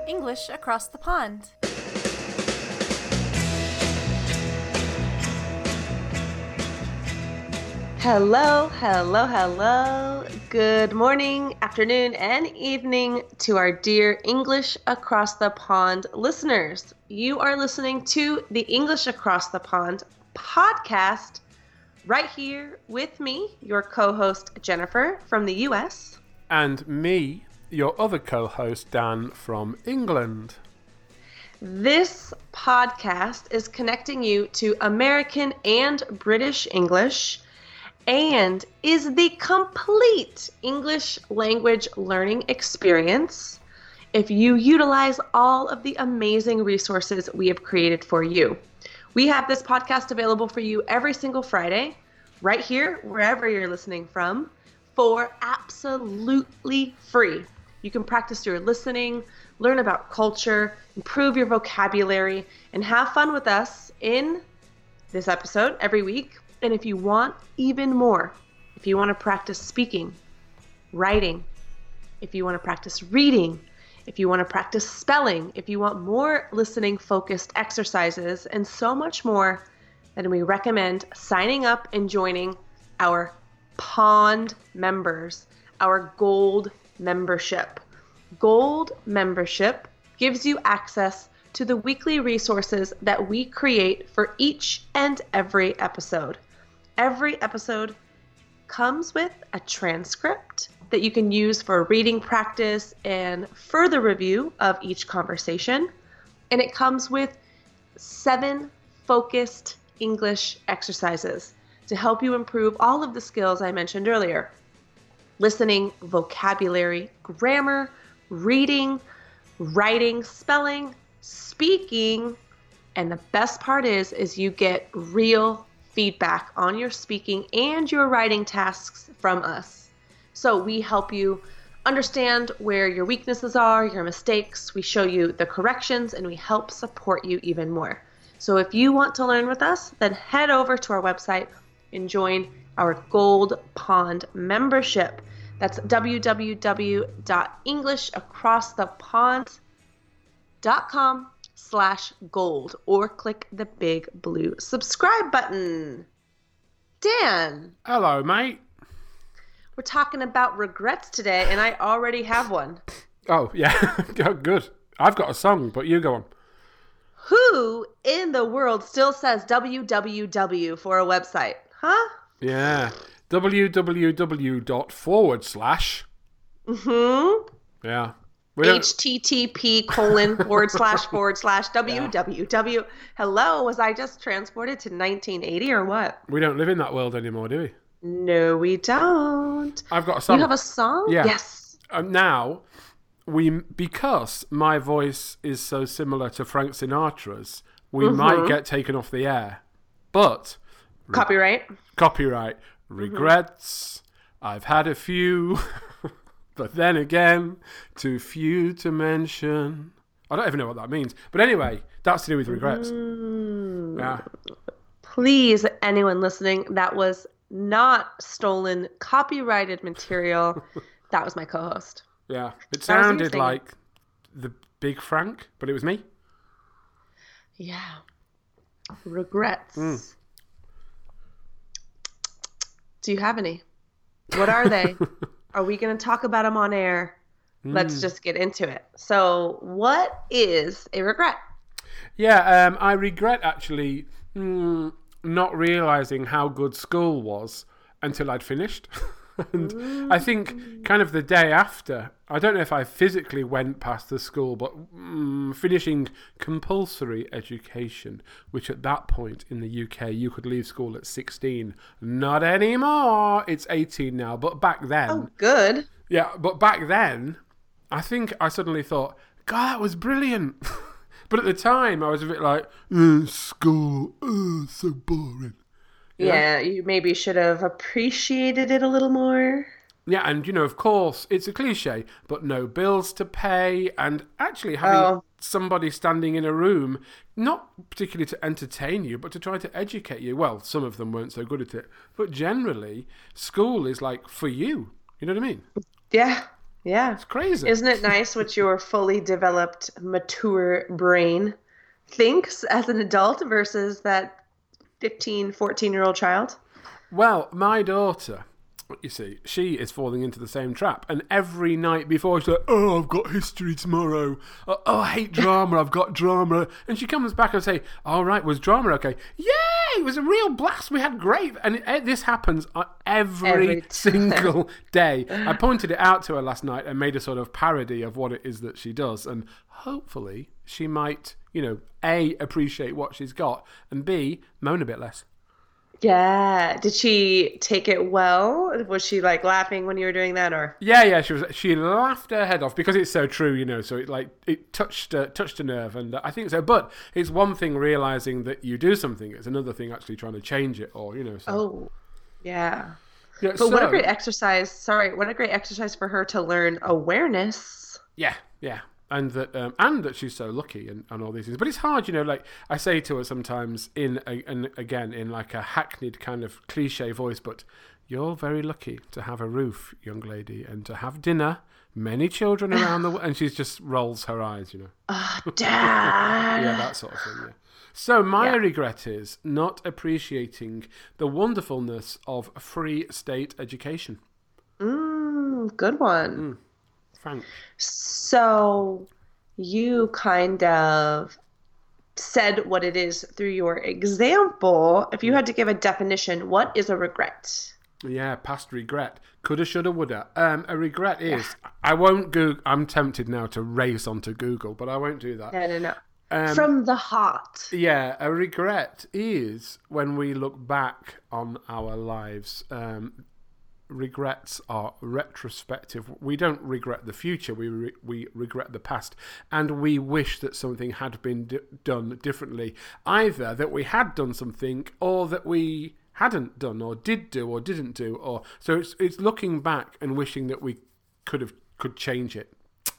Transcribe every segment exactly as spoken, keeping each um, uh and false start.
English Across the Pond. Hello, hello, hello. Good morning, afternoon, and evening to our dear English Across the Pond listeners. You are listening to the English Across the Pond podcast right here with me, your co-host Jennifer from the U S. And me, your other co-host Dan from England. This podcast is connecting you to American and British English and is the complete English language learning experience if you utilize all of the amazing resources we have created for you. We have this podcast available for you every single Friday, right here, wherever you're listening from, for absolutely free. You can practice your listening, learn about culture, improve your vocabulary, and have fun with us in this episode every week. And if you want even more, if you want to practice speaking, writing, if you want to practice reading, if you want to practice spelling, if you want more listening focused exercises, and so much more, then we recommend signing up and joining our Pond members, our Gold membership. Gold membership gives you access to the weekly resources that we create for each and every episode. Every episode comes with a transcript that you can use for reading practice and further review of each conversation. And it comes with seven focused English exercises to help you improve all of the skills I mentioned earlier. Listening, vocabulary, grammar, reading, writing, spelling, speaking, and the best part is, is you get real feedback on your speaking and your writing tasks from us. So we help you understand where your weaknesses are, your mistakes. We show you the corrections and we help support you even more. So if you want to learn with us, then head over to our website and join our Gold Pond membership. That's w w w dot english across the pond dot com slash gold or click the big blue subscribe button. Dan. Hello, mate. We're talking about regrets today, and I already have one. Oh, yeah. Good. I've got a song, but you go on. Who in the world still says w w w for a website? Huh? Yeah. www dot forward slash. Mm-hmm. Yeah. H T T P colon forward slash forward slash www. Yeah. Hello, was I just transported to nineteen eighty or what? We don't live in that world anymore, do we? No, we don't. I've got a song. You have a song? Yeah. Yes. Um, now, we because my voice is so similar to Frank Sinatra's, we mm-hmm. might get taken off the air. But... Copyright? Copyright. Regrets. Mm-hmm. I've had a few... But then again, too few to mention. I don't even know what that means. But anyway, that's to do with regrets. Mm. Yeah. Please, anyone listening, that was not stolen, copyrighted material. That was my co-host. Yeah. It sounded like the Big Frank, but it was me. Yeah. Regrets. Mm. Do you have any? What are they? Are we going to talk about them on air? Mm. Let's just get into it. So, what is a regret? Yeah, um, I regret actually mm, not realizing how good school was until I'd finished. And mm. I think kind of the day after, I don't know if I physically went past the school, but mm, finishing compulsory education, which at that point in the U K, you could leave school at sixteen. Not anymore. It's eighteen now. But back then... Oh, good. Yeah, but back then, I think I suddenly thought, God, that was brilliant. But at the time, I was a bit like, uh, school, uh, so boring. Yeah, you maybe should have appreciated it a little more. Yeah, and, you know, of course, it's a cliche, but no bills to pay, and actually having oh. somebody standing in a room, not particularly to entertain you, but to try to educate you. Well, some of them weren't so good at it, but generally, school is like for you. You know what I mean? Yeah. Yeah. It's crazy. Isn't it nice what your fully developed, mature brain thinks as an adult versus that fifteen, fourteen-year-old child? Well, my daughter, you see, she is falling into the same trap. And every night before, she's like, oh, I've got history tomorrow. Oh, oh, I hate drama. I've got drama. And she comes back and say, all right, was drama okay? Yay! It was a real blast. We had great. And it, this happens every, every single day. I pointed it out to her last night and made a sort of parody of what it is that she does. And hopefully she might, you know, A, appreciate what she's got, and B, moan a bit less. Yeah. Did she take it well? Was she like laughing when you were doing that, or? Yeah, yeah. She was. She laughed her head off because it's so true, you know. So it like it touched uh, touched a nerve, and uh, I think so. But it's one thing realizing that you do something; it's another thing actually trying to change it, or you know. So. Oh, yeah. yeah but so, what a great exercise! Sorry, what a great exercise for her to learn awareness. Yeah, yeah. And that, um, and that she's so lucky, and, and all these things. But it's hard, you know. Like I say to her sometimes, in a, and again in like a hackneyed kind of cliche voice. But you're very lucky to have a roof, young lady, and to have dinner, many children around the. And she just rolls her eyes, you know. Oh, Dad. Yeah, that sort of thing. Yeah. So my yeah. regret is not appreciating the wonderfulness of free state education. Mm, good one. Mm. Thanks. So you kind of said what it is through your example. If you had to give a definition, what is a regret? Yeah, past regret. Coulda, shoulda, woulda. Um, a regret is, yeah. I won't go, I'm tempted now to race onto Google, but I won't do that. No, no, no. Um, From the heart. Yeah, a regret is when we look back on our lives. Um, regrets are retrospective. We don't regret the future, we re- we regret the past, and we wish that something had been d- done differently, either that we had done something or that we hadn't done or did do or didn't do, or so it's it's looking back and wishing that we could have could change it.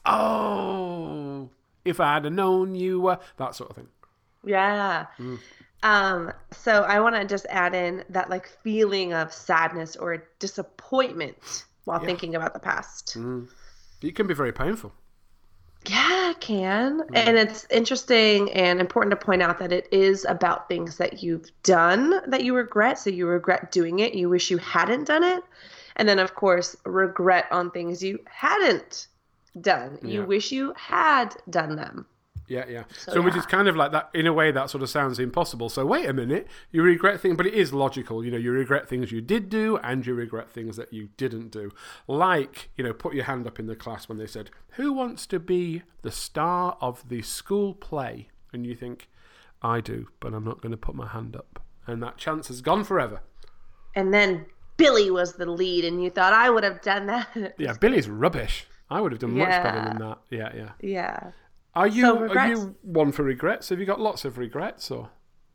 Oh, if I had known you were, that sort of thing. Yeah. Mm. Um, so I want to just add in that like feeling of sadness or disappointment while yeah. thinking about the past. Mm. It can be very painful. Yeah, it can. Mm. And it's interesting and important to point out that it is about things that you've done that you regret. So you regret doing it. You wish you hadn't done it. And then, of course, regret on things you hadn't done. Yeah. You wish you had done them. Yeah, yeah. So, so yeah. which is kind of like that, in a way that sort of sounds impossible. So wait a minute, you regret things, but it is logical. You know, you regret things you did do and you regret things that you didn't do. Like, you know, put your hand up in the class when they said, who wants to be the star of the school play? And you think, I do, but I'm not going to put my hand up. And that chance has gone forever. And then Billy was the lead and you thought I would have done that. Yeah, Billy's rubbish. I would have done much yeah. better than that. Yeah, yeah. Yeah. Are you so are you one for regrets? Have you got lots of regrets, or?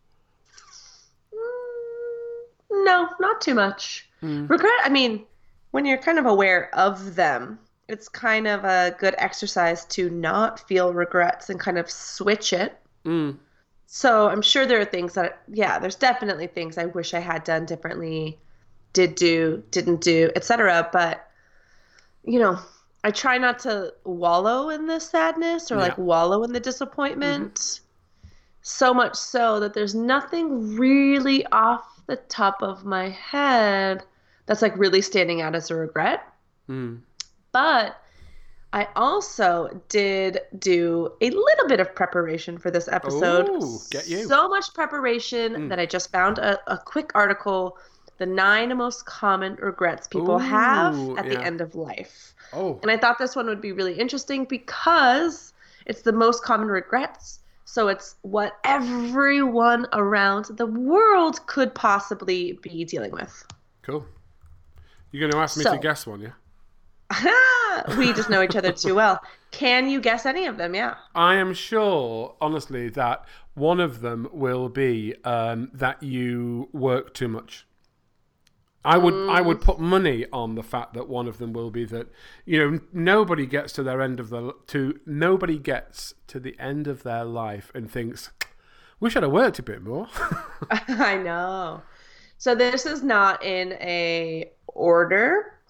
Mm, no, not too much. Mm. Regret, I mean, when you're kind of aware of them, it's kind of a good exercise to not feel regrets and kind of switch it. Mm. So I'm sure there are things that, yeah, there's definitely things I wish I had done differently, did do, didn't do, et cetera. But, you know, I try not to wallow in the sadness or yeah. like wallow in the disappointment. Mm-hmm. So much so that there's nothing really off the top of my head that's like really standing out as a regret. Mm. But I also did do a little bit of preparation for this episode. Ooh, get you. So much preparation mm. that I just found a, a quick article, the nine most common regrets people Ooh, have at yeah. the end of life. Oh. And I thought this one would be really interesting because it's the most common regrets. So it's what everyone around the world could possibly be dealing with. Cool. You're going to ask me so, to guess one, yeah? We just know each other too well. Can you guess any of them? Yeah. I am sure, honestly, that one of them will be um, that you work too much. I would mm. I would put money on the fact that one of them will be that, you know, nobody gets to their end of the to nobody gets to the end of their life and thinks, wish I'd have worked a bit more. I know. So this is not in a order.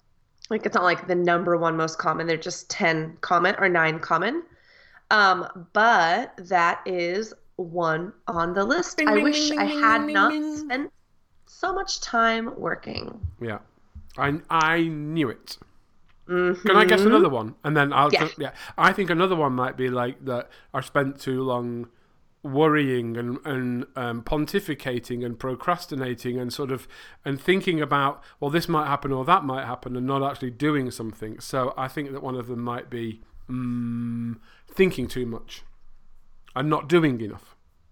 Like it's not like the number one most common. They're just ten common or nine common. Um, but that is one on the list. Bing, I bing, wish bing, I bing, had bing, not bing. spent so much time working. Yeah. I, I knew it. Mm-hmm. Can I guess another one? And then I'll... Yeah. yeah. I think another one might be like that I spent too long worrying and, and um, pontificating and procrastinating and sort of and thinking about, well, this might happen or that might happen and not actually doing something. So I think that one of them might be um, thinking too much and not doing enough.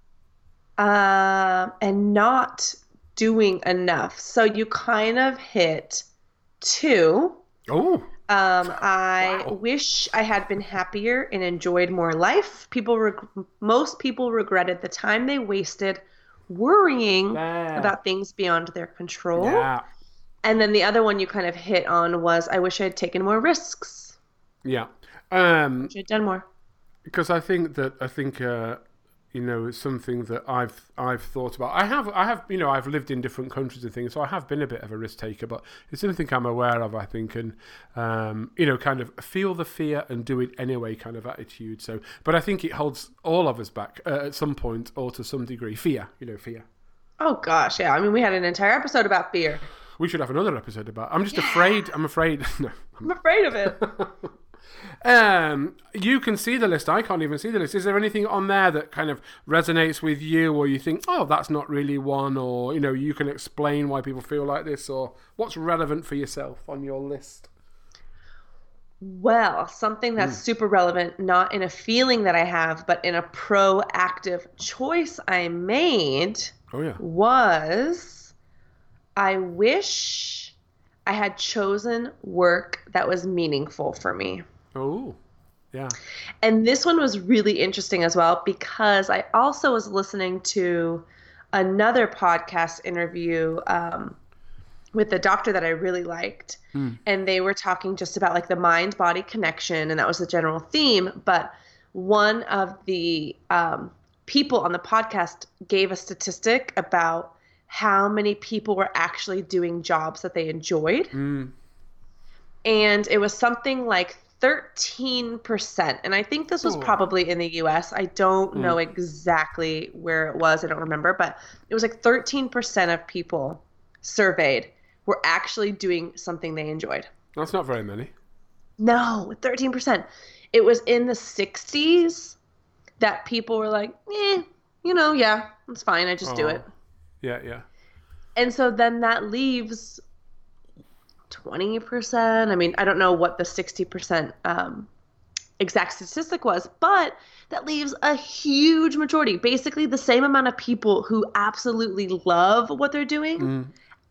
Um, and not doing enough. So you kind of hit two. Oh. Um, I Wow. wish I had been happier and enjoyed more life. People, reg- most people regretted the time they wasted worrying Yeah. about things beyond their control. Yeah. And then the other one you kind of hit on was I wish I had taken more risks. Yeah. Um, Wish I'd done more. because I think that I think uh, you know it's something that I've I've thought about. I have I have you know I've lived in different countries and things, so I have been a bit of a risk taker. But it's something I'm aware of. I think, and um, you know, kind of feel the fear and do it anyway kind of attitude. So, but I think it holds all of us back uh, at some point or to some degree. Fear, you know, fear. Oh gosh, yeah. I mean, we had an entire episode about fear. We should have another episode about. I'm just afraid. I'm afraid. No. I'm afraid of it. Um, you can see the list. I can't even see the list. Is there anything on there that kind of resonates with you, or you think, oh, that's not really one, or you know, you can explain why people feel like this, or what's relevant for yourself on your list? Well, something that's super relevant, not in a feeling that I have, but in a proactive choice I made, Oh yeah. was I wish I had chosen work that was meaningful for me. Oh, yeah. And this one was really interesting as well because I also was listening to another podcast interview um, with a doctor that I really liked. Mm. And they were talking just about like the mind-body connection, and that was the general theme. But one of the um, people on the podcast gave a statistic about how many people were actually doing jobs that they enjoyed. Mm. And it was something like thirteen percent. And I think this was probably in the U S. I don't mm. know exactly where it was. I don't remember. But it was like thirteen percent of people surveyed were actually doing something they enjoyed. That's not very many. No, thirteen percent. It was in the sixties that people were like, eh, you know, yeah, it's fine. I just oh. do it. Yeah, yeah. And so then that leaves twenty percent. I mean, I don't know what the sixty percent um, exact statistic was, but that leaves a huge majority, basically the same amount of people who absolutely love what they're doing, mm.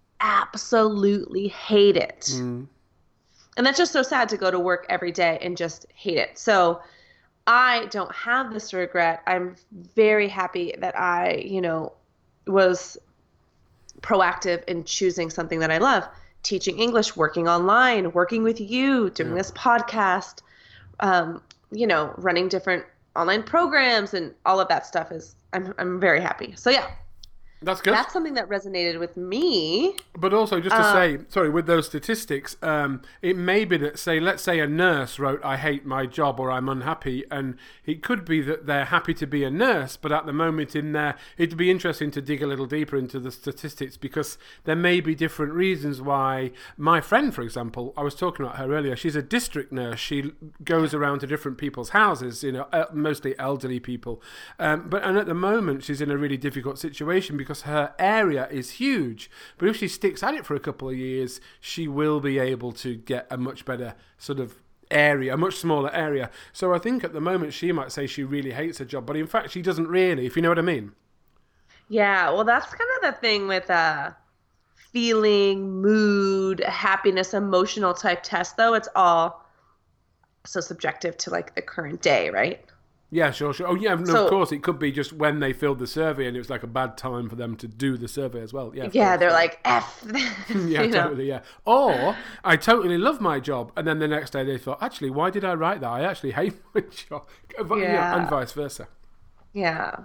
absolutely hate it. Mm. And that's just so sad to go to work every day and just hate it. So I don't have this regret. I'm very happy that I, you know, was proactive in choosing something that I love. Teaching English, working online, working with you, doing yeah. this podcast, um, you know, running different online programs and all of that stuff is, I'm I'm very happy. So yeah. That's good. That's something that resonated with me. But also, just to uh, say, sorry, with those statistics, um, it may be that, say, let's say a nurse wrote, I hate my job or I'm unhappy, and it could be that they're happy to be a nurse, but at the moment in there, it'd be interesting to dig a little deeper into the statistics because there may be different reasons why. My friend, for example, I was talking about her earlier, she's a district nurse. She goes around to different people's houses, you know, mostly elderly people. Um, but and at the moment, she's in a really difficult situation because her area is huge, but if she sticks at it for a couple of years, she will be able to get a much better sort of area, a much smaller area. So I think at the moment she might say she really hates her job, but in fact she doesn't really, if you know what I mean. Yeah, well, that's kind of the thing with uh, feeling, mood, happiness, emotional type tests, though. It's all so subjective to like the current day, right? Yeah, sure, sure. Oh, yeah, no, so, of course. It could be just when they filled the survey and it was like a bad time for them to do the survey as well. Yeah, yeah, course, they're yeah. like, F. yeah, you totally, know? yeah. Or, I totally love my job. And then the next day they thought, actually, why did I write that? I actually hate my job. Yeah. Yeah, and vice versa. Yeah.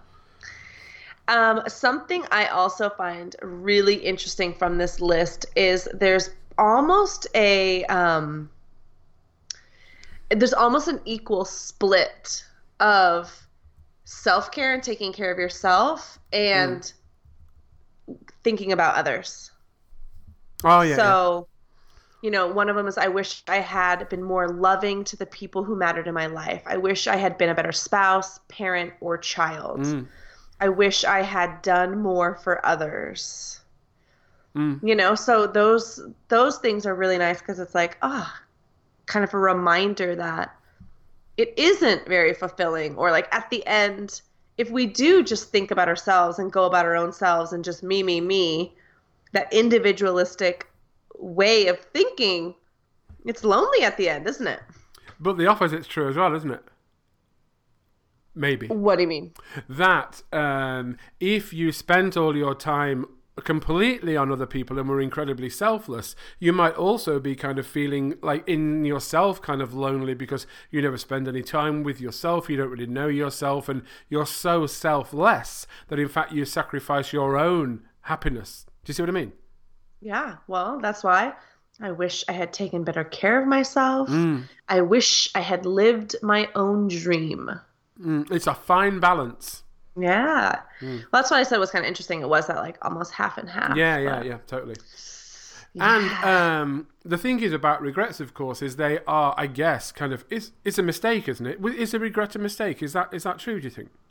Um, something I also find really interesting from this list is there's almost a um, there's almost an equal split of self-care and taking care of yourself and mm. thinking about others. Oh, yeah. So, yeah. you know, one of them is I wish I had been more loving to the people who mattered in my life. I wish I had been a better spouse, parent, or child. Mm. I wish I had done more for others. Mm. You know, so those those things are really nice because it's like, ah, oh, kind of a reminder that it isn't very fulfilling, or like at the end, if we do just think about ourselves and go about our own selves and just me, me, me, that individualistic way of thinking, it's lonely at the end, isn't it? But the opposite's true as well, isn't it? Maybe. What do you mean? That um, if you spent all your time completely on other people and were incredibly selfless, you might also be kind of feeling like in yourself kind of lonely because you never spend any time with yourself, you don't really know yourself, and you're so selfless that in fact you sacrifice your own happiness. Do you see what I mean? Yeah, well, that's why I wish I had taken better care of myself. Mm. I wish I had lived my own dream. Mm, it's a fine balance. Yeah. Mm. Well, that's what I said was kind of interesting. It was that like almost half and half. Yeah, yeah, but... yeah, totally. Yeah. And um, the thing is about regrets, of course, is they are, I guess, kind of, it's, it's a mistake, isn't it? Is a regret a mistake? Is that is that true, do you think?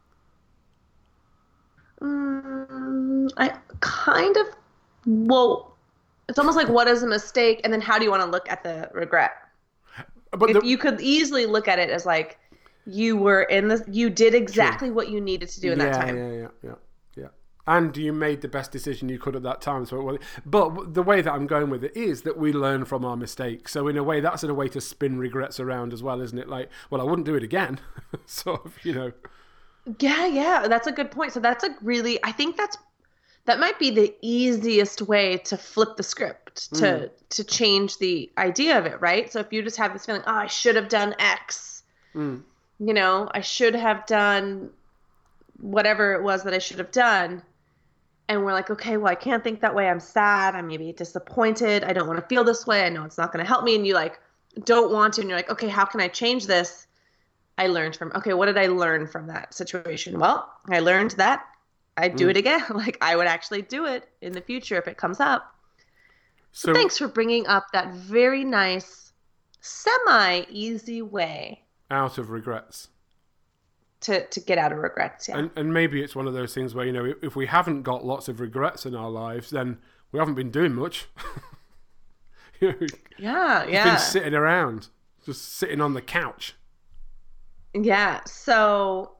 Mm, I kind of, well, it's almost like what is a mistake, and then how do you want to look at the regret? But if the... you could easily look at it as like, you were in the, you did exactly True. What you needed to do in yeah, that time. Yeah, yeah, yeah, yeah. And you made the best decision you could at that time. So, it but the way that I'm going with it is that we learn from our mistakes. So in a way, that's in a way to spin regrets around as well, isn't it? Like, well, I wouldn't do it again. sort of, you know. Yeah, yeah, that's a good point. So that's a really, I think that's, that might be the easiest way to flip the script, to mm. to change the idea of it, right? So if you just have this feeling, oh, I should have done X. Mm. You know, I should have done whatever it was that I should have done. And we're like, okay, well, I can't think that way. I'm sad. I'm maybe disappointed. I don't want to feel this way. I know it's not going to help me. And you like don't want to. And you're like, okay, how can I change this? I learned from, okay, what did I learn from that situation? Well, I learned that I'd do mm. it again. Like I would actually do it in the future if it comes up. So, so thanks for bringing up that very nice, semi-easy way. Out of regrets. To to get out of regrets, yeah. And, and maybe it's one of those things where, you know, if we haven't got lots of regrets in our lives, then we haven't been doing much. you know, yeah, yeah. Been sitting around, just sitting on the couch. Yeah, so,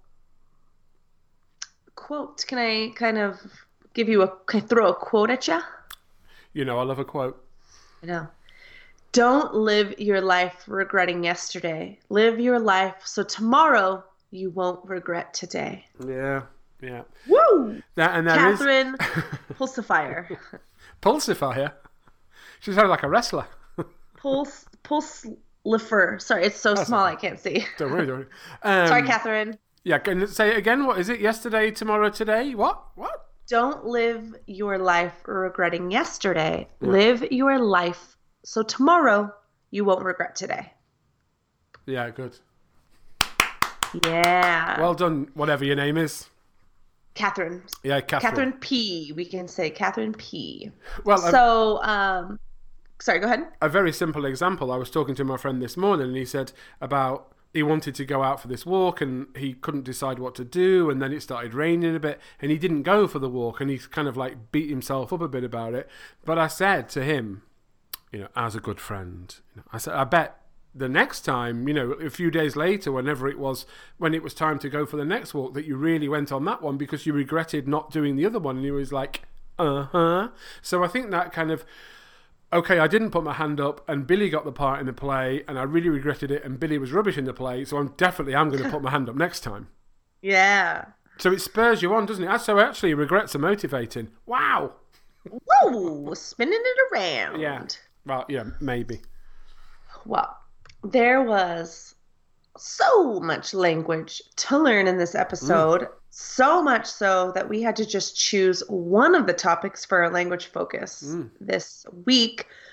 quote, can I kind of give you a, can I throw a quote at you? You know, I love a quote. I know. Don't live your life regretting yesterday. Live your life so tomorrow you won't regret today. Yeah, yeah. Woo! That and that Catherine is... Pulsifier. Pulsifier? She sounds like a wrestler. Puls Pulslifer. Sorry, it's so That's small okay. I can't see. Don't worry, don't worry. Um, Sorry, Catherine. Yeah, can you say it again? What is it? Yesterday, tomorrow, today? What? What? Don't live your life regretting yesterday. Yeah. Live your life so tomorrow, you won't regret today. Yeah, good. Yeah. Well done, whatever your name is. Catherine. Yeah, Catherine. Catherine P. We can say Catherine P. Well, so, um, sorry, go ahead. A very simple example. I was talking to my friend this morning, and he said about he wanted to go out for this walk, and he couldn't decide what to do, and then it started raining a bit, and he didn't go for the walk, and he kind of like beat himself up a bit about it. But I said to him, you know, as a good friend, you know, I said, I bet the next time, you know, a few days later, whenever it was, when it was time to go for the next walk, that you really went on that one because you regretted not doing the other one. And he was like, uh-huh. So I think that kind of, okay, I didn't put my hand up and Billy got the part in the play and I really regretted it and Billy was rubbish in the play. So I'm definitely, I'm going to put my hand up next time. Yeah. So it spurs you on, doesn't it? So actually regrets are motivating. Wow. Whoa, spinning it around. Yeah. Well, yeah, maybe. Well, there was so much language to learn in this episode, mm. so much so that we had to just choose one of the topics for our language focus mm. this week.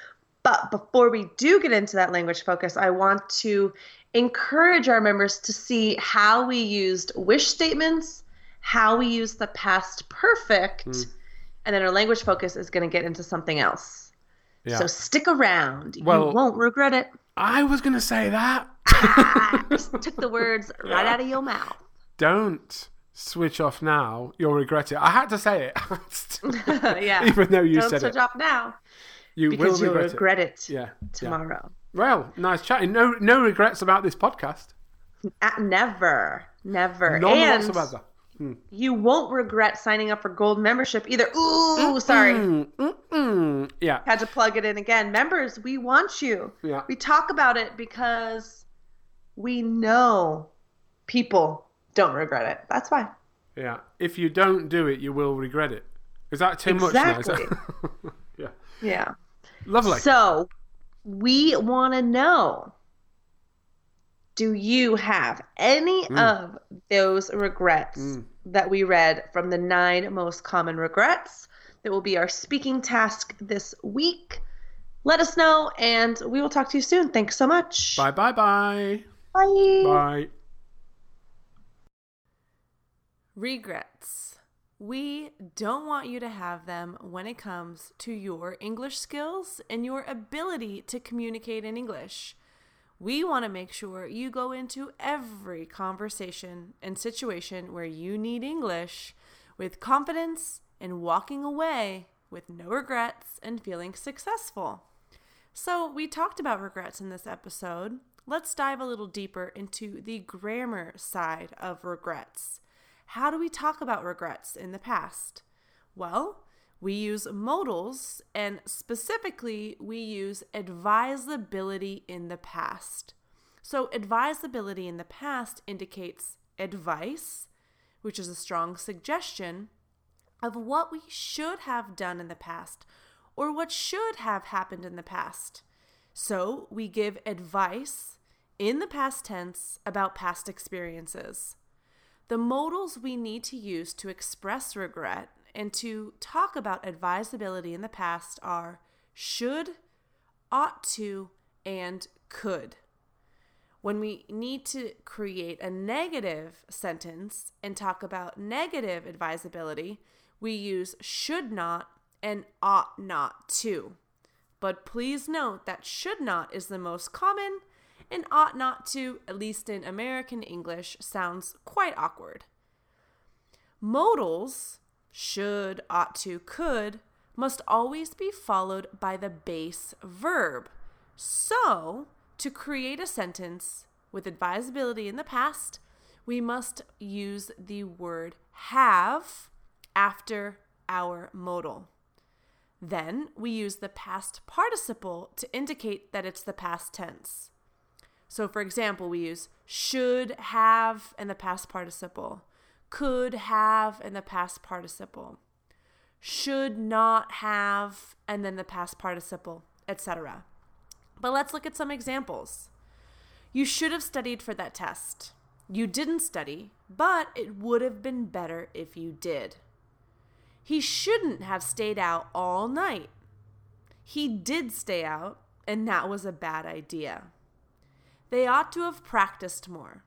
But before we do get into that language focus, I want to encourage our members to see how we used wish statements, how we use the past perfect, mm. and then our language focus is going to get into something else. Yeah. So stick around. Well, you won't regret it. I was going to say that. ah, just took the words right out of your mouth. Don't switch off now. You'll regret it. I had to say it. yeah. Even though you Don't said it. Don't switch off now. You because will you'll regret, regret it, it. Yeah. tomorrow. Yeah. Well, nice chatting. No no regrets about this podcast. Uh, never. Never. None and whatsoever. Hmm. You won't regret signing up for gold membership either. Ooh, mm-mm, sorry. Mm-mm. Yeah. Had to plug it in again. Members, we want you. Yeah. We talk about it because we know people don't regret it. That's why. Yeah. If you don't do it, you will regret it. Is that too exactly. much now? yeah. Yeah. Lovely. So we want to know, do you have any mm. of those regrets mm. that we read from the nine most common regrets? That will be our speaking task this week. Let us know, and we will talk to you soon. Thanks so much. Bye, bye, bye. Bye. Bye. Regrets. We don't want you to have them when it comes to your English skills and your ability to communicate in English. We want to make sure you go into every conversation and situation where you need English with confidence and walking away with no regrets and feeling successful. So we talked about regrets in this episode. Let's dive a little deeper into the grammar side of regrets. How do we talk about regrets in the past? Well, we use modals, and specifically, we use advisability in the past. So advisability in the past indicates advice, which is a strong suggestion of what we should have done in the past or what should have happened in the past. So we give advice in the past tense about past experiences. The modals we need to use to express regret and to talk about advisability in the past are should, ought to, and could. When we need to create a negative sentence and talk about negative advisability, we use should not and ought not to. But please note that should not is the most common, and ought not to, at least in American English, sounds quite awkward. Modals, should, ought to, could, must always be followed by the base verb. So, to create a sentence with advisability in the past, we must use the word have after our modal. Then, we use the past participle to indicate that it's the past tense. So, for example, we use should have in the past participle, could have in the past participle, should not have, and then the past participle, et cetera. But let's look at some examples. You should have studied for that test. You didn't study, but it would have been better if you did. He shouldn't have stayed out all night. He did stay out, and that was a bad idea. They ought to have practiced more.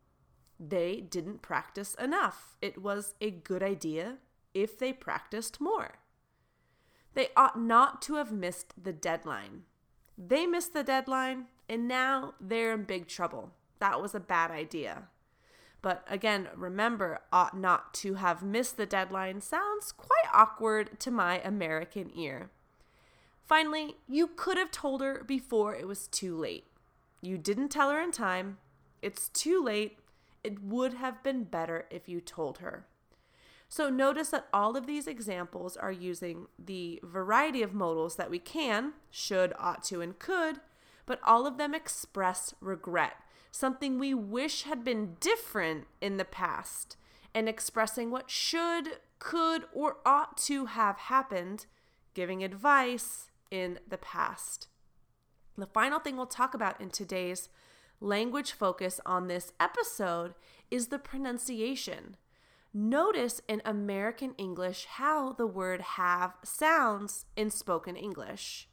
They didn't practice enough. It was a good idea if they practiced more. They ought not to have missed the deadline. They missed the deadline, and now they're in big trouble. That was a bad idea. But again, remember, ought not to have missed the deadline sounds quite awkward to my American ear. Finally, you could have told her before it was too late. You didn't tell her in time. It's too late. It would have been better if you told her. So notice that all of these examples are using the variety of modals that we can, should, ought to, and could, but all of them express regret, something we wish had been different in the past, and expressing what should, could, or ought to have happened, giving advice in the past. The final thing we'll talk about in today's language focus on this episode is the pronunciation. Notice in American English how the word have sounds in spoken English.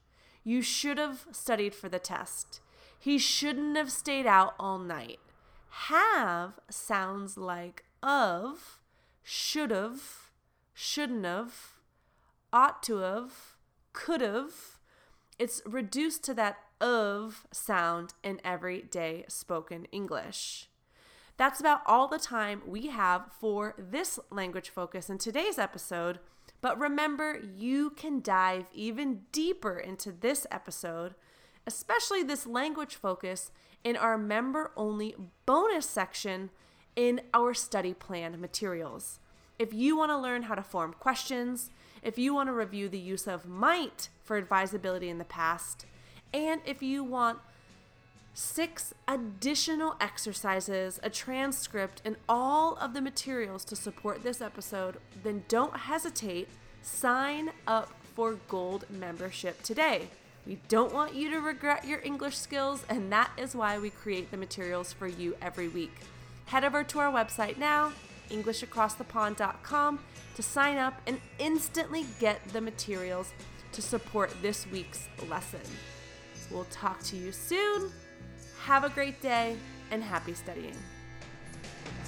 You should have studied for the test. He shouldn't have stayed out all night. Have sounds like of, should have, shouldn't have, ought to have, could have. It's reduced to that of sound in everyday spoken English. That's about all the time we have for this language focus in today's episode. But remember, you can dive even deeper into this episode, especially this language focus, in our member-only bonus section in our study plan materials. If you want to learn how to form questions, if you want to review the use of might for advisability in the past, and if you want six additional exercises, a transcript, and all of the materials to support this episode, then don't hesitate. Sign up for Gold membership today. We don't want you to regret your English skills, and that is why we create the materials for you every week. Head over to our website now, english across the pond dot com, to sign up and instantly get the materials to support this week's lesson. We'll talk to you soon. Have a great day and happy studying.